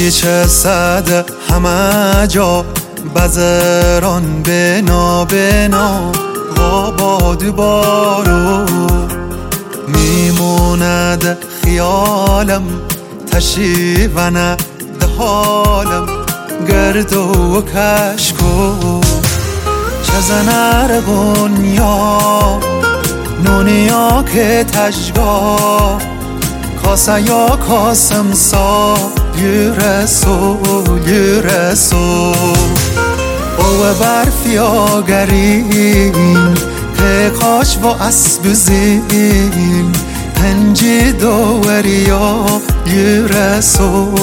چه صد همه جا بزران بنا بنا غاباد بارو میموند خیالم تشیونه ده حالم گرد و کشکو چه زنر بنیا نونیا که تشگاه کاسه یا کاسم سا یرسو او برفی آگرین که کاش و اسب زین پنجی دوریا یرسو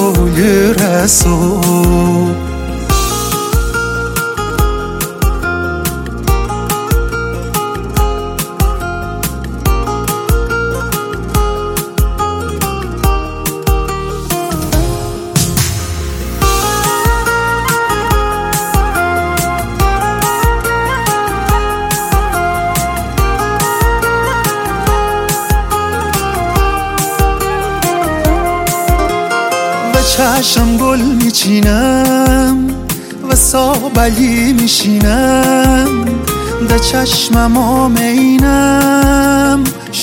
چشم گل میچینم و سابلی میشینم ده چشمم آمینم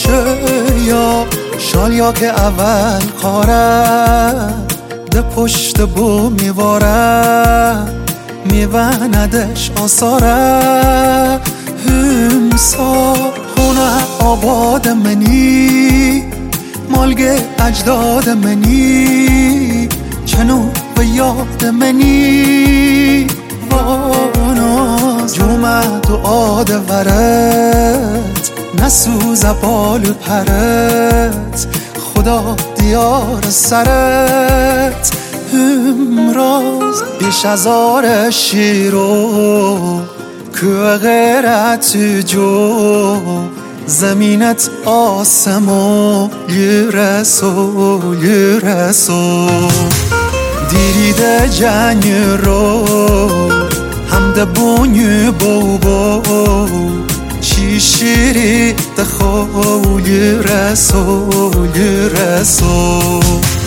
شالیا که اول کاره ده پشت بو میواره میوندش آساره همسا خونه آباد منی مالگ اجداد منی چنو به یاد منی واناز جومد و آد ورد نسوز بال پرت خدا دیار سرت امراز بیش از آر شیرو که غیرت جو زمینت آسمو یرسو دیریده جنگ رو همده بونی بو چی شیری دخو یرسو